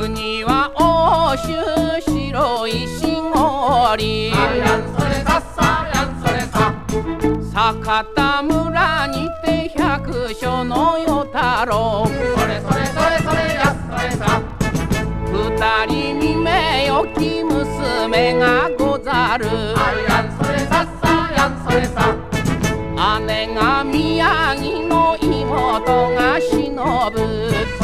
国は欧州白いしごり、 やんそれさっさやんそれさ。 酒田村にて百姓の与太郎、 それそれそれそれやそれさ。 二人に名よき娘がござる、 やんそれさっさやんそれさ。 姉が宮城の妹が忍ぶ、